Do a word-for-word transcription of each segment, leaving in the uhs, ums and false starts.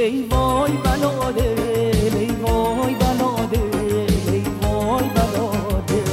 ای وای بلا دل، ای وای بلا دل، ای وای بلا دل.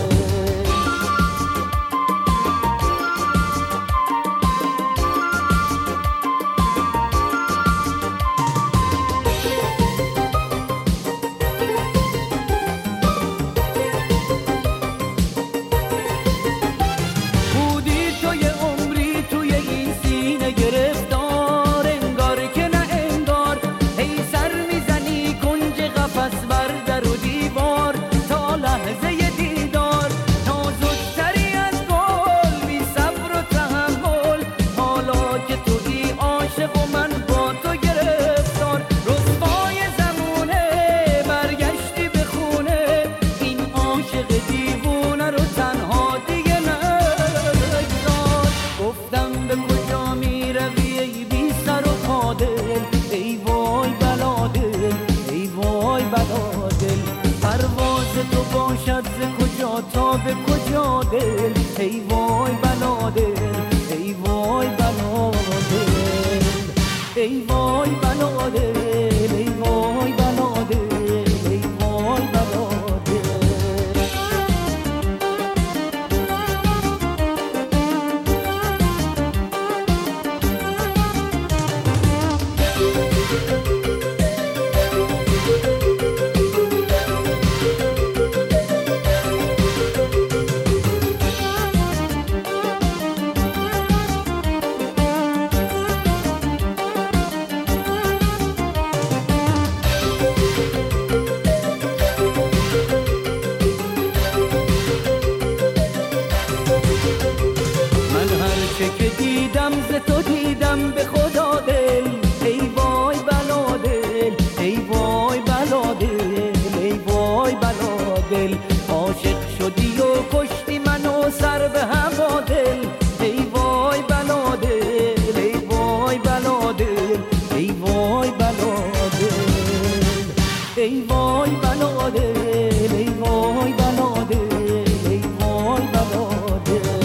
بودی تو یه عمری توی این سینه گرفتار، انگار که نه انگار، هی سر میزنی کنج قفس بر در و دیوار، تا لحظه دیدار نازکتری از گل، بی صبر و تحمل، حالا که توی عاشق و من با تو گرفتار، رسوای زمونه برگشتی به خونه، این عاشق دیوونه رو تنها دیگه نگذار. گفتم به کجا میروی ای بی سر و پا دل، ای وای بلا دل، ای وای بلا دل. پرواز تو باشد ز کجا تا به کجا دل، ای وای بلا دل، ای وای بلا دل، ای وای بلا دل، ای وای بلا دل، ای وای بلا دل. چه که دیدم ز تو دیدم به خدا دل، ای وای بلا دل، ای وای بلا دل، ای وای بلا دل. عاشق شدی و کشتی منو سر به هوا دل، ای وای بلا دل، ای وای بلا دل، ای وای بلا دل، ای وای بلا دل، ای وای بلا دل، ای وای بلا دل.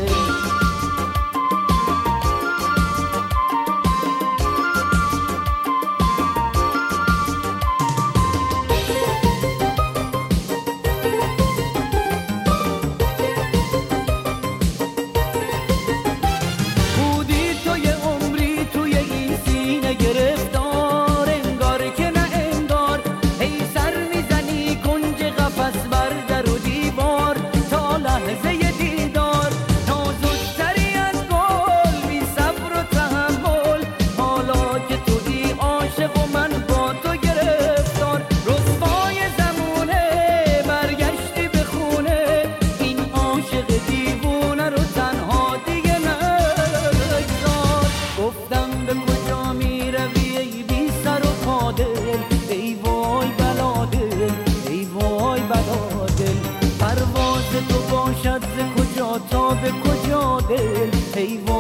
گرفتار انگار که نه انگار، هی سر میزنی کنج قفس بر در و دیوار، تا لحظه دیدار نازکتری از گل، بی صبر و تحمل، حالا که توی عاشق و من با تو گرفتار، رسوای زمونه برگشتی به خونه، این عاشق دیوونه رو تنها دیگه نگذار. گفتم به کجا میروی ای بی سر و پا دل، ای وای بلا دل، ای وای بلا دل. پرواز تو باشد ز کجا تا به کجا دل، ای وای